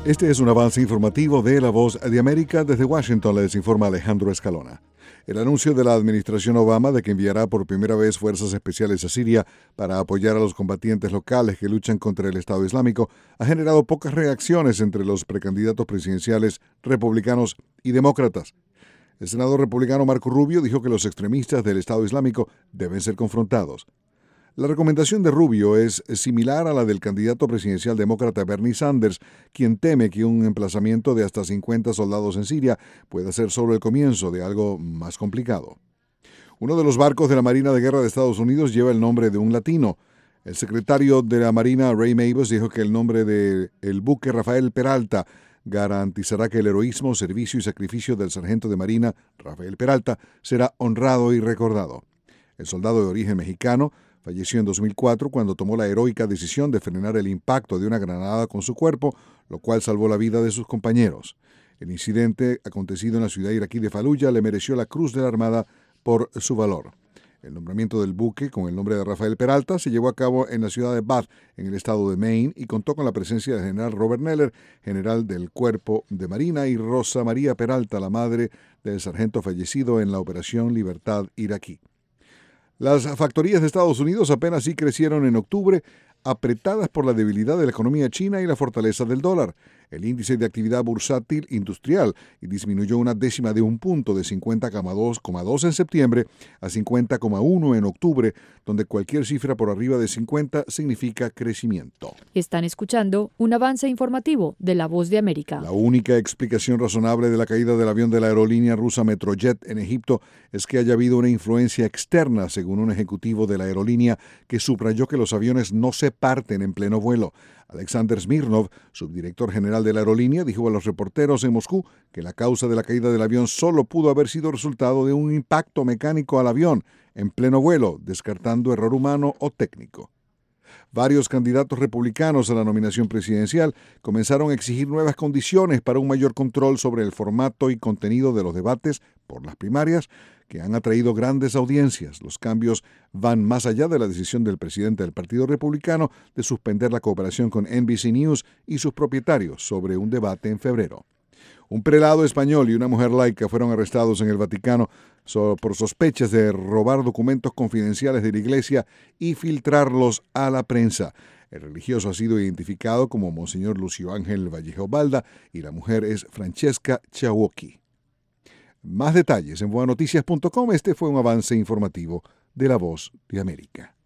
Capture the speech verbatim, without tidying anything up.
Este es un avance informativo de La Voz de América. Desde Washington les informa Alejandro Escalona. El anuncio de la administración Obama de que enviará por primera vez fuerzas especiales a Siria para apoyar a los combatientes locales que luchan contra el Estado Islámico ha generado pocas reacciones entre los precandidatos presidenciales republicanos y demócratas. El senador republicano Marco Rubio dijo que los extremistas del Estado Islámico deben ser confrontados. La recomendación de Rubio es similar a la del candidato presidencial demócrata Bernie Sanders, quien teme que un emplazamiento de hasta cincuenta soldados en Siria pueda ser solo el comienzo de algo más complicado. Uno de los barcos de la Marina de Guerra de Estados Unidos lleva el nombre de un latino. El secretario de la Marina, Ray Mabus, dijo que el nombre del buque Rafael Peralta garantizará que el heroísmo, servicio y sacrificio del sargento de Marina, Rafael Peralta, será honrado y recordado. El soldado de origen mexicano falleció en dos mil cuatro cuando tomó la heroica decisión de frenar el impacto de una granada con su cuerpo, lo cual salvó la vida de sus compañeros. El incidente, acontecido en la ciudad iraquí de Faluya, le mereció la Cruz de la Armada por su valor. El nombramiento del buque, con el nombre de Rafael Peralta, se llevó a cabo en la ciudad de Bath, en el estado de Maine, y contó con la presencia del general Robert Neller, general del Cuerpo de Marina, y Rosa María Peralta, la madre del sargento fallecido en la Operación Libertad iraquí. Las factorías de Estados Unidos apenas sí crecieron en octubre, apretadas por la debilidad de la economía china y la fortaleza del dólar. El índice de actividad bursátil industrial disminuyó una décima de un punto de cincuenta coma dos en septiembre a cincuenta coma uno en octubre, donde cualquier cifra por arriba de cincuenta significa crecimiento. Están escuchando un avance informativo de La Voz de América. La única explicación razonable de la caída del avión de la aerolínea rusa Metrojet en Egipto es que haya habido una influencia externa, según un ejecutivo de la aerolínea que subrayó que los aviones no se parten en pleno vuelo. Alexander Smirnov, subdirector general de la aerolínea, dijo a los reporteros en Moscú que la causa de la caída del avión solo pudo haber sido resultado de un impacto mecánico al avión en pleno vuelo, descartando error humano o técnico. Varios candidatos republicanos a la nominación presidencial comenzaron a exigir nuevas condiciones para un mayor control sobre el formato y contenido de los debates por las primarias, que han atraído grandes audiencias. Los cambios van más allá de la decisión del presidente del Partido Republicano de suspender la cooperación con N B C News y sus propietarios sobre un debate en febrero. Un prelado español y una mujer laica fueron arrestados en el Vaticano por sospechas de robar documentos confidenciales de la Iglesia y filtrarlos a la prensa. El religioso ha sido identificado como Monseñor Lucio Ángel Vallejo Balda y la mujer es Francesca Chawocki. Más detalles en boa noticias punto com. Este fue un avance informativo de La Voz de América.